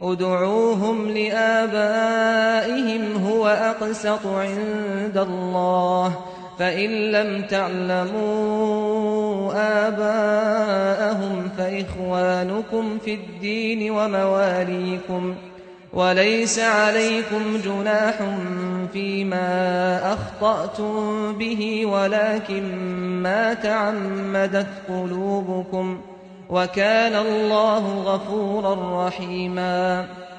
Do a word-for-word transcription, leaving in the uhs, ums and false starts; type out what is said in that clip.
ادعوهم لآبائهم هو أقسط عند الله فإن لم تعلموا آباءهم فإخوانكم في الدين ومواليكم وليس عليكم جناح فيما أخطأتم به ولكن ما تعمدت قلوبكم وكان الله غفورا رحيما